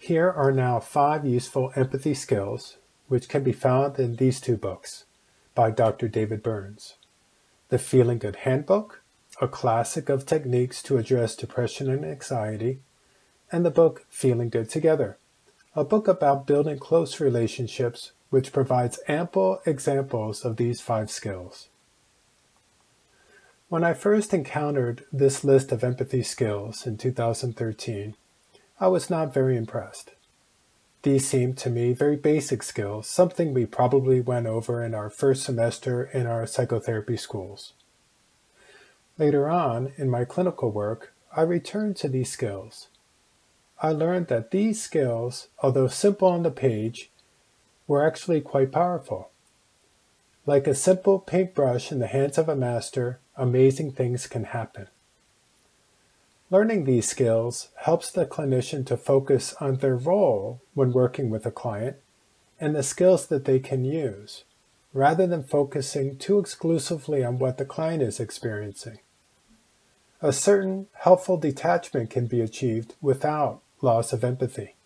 Here are now 5 useful empathy skills, which can be found in these 2 books by Dr. David Burns. The Feeling Good Handbook, a classic of techniques to address depression and anxiety, and the book Feeling Good Together, a book about building close relationships which provides ample examples of these 5 skills. When I first encountered this list of empathy skills in 2013, I was not very impressed. These seemed to me very basic skills, something we probably went over in our first semester in our psychotherapy schools. Later on, in my clinical work, I returned to these skills. I learned that these skills, although simple on the page, were actually quite powerful. Like a simple paintbrush in the hands of a master, amazing things can happen. Learning these skills helps the clinician to focus on their role when working with a client and the skills that they can use, rather than focusing too exclusively on what the client is experiencing. A certain helpful detachment can be achieved without loss of empathy.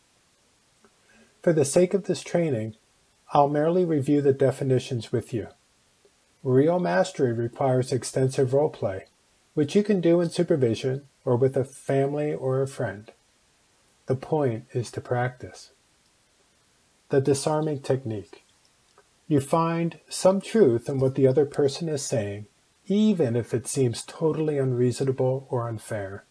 For the sake of this training, I'll merely review the definitions with you. Real mastery requires extensive role play, which you can do in supervision or with a family or a friend. The point is to practice. The disarming technique. You find some truth in what the other person is saying, even if it seems totally unreasonable or unfair.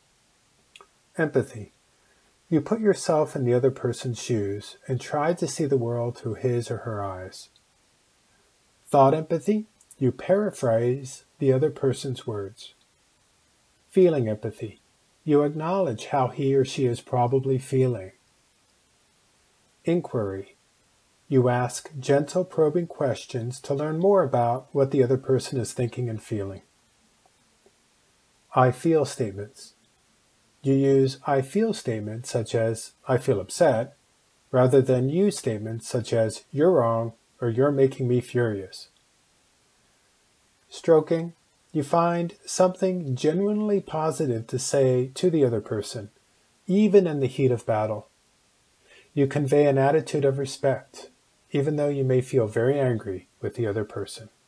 Empathy. You put yourself in the other person's shoes and try to see the world through his or her eyes. Thought empathy. You paraphrase the other person's words. Feeling empathy. You acknowledge how he or she is probably feeling. Inquiry. You ask gentle probing questions to learn more about what the other person is thinking and feeling. I feel statements. You use I feel statements such as I feel upset, rather than you statements such as you're wrong or you're making me furious. Stroking. You find something genuinely positive to say to the other person, even in the heat of battle. You convey an attitude of respect, even though you may feel very angry with the other person.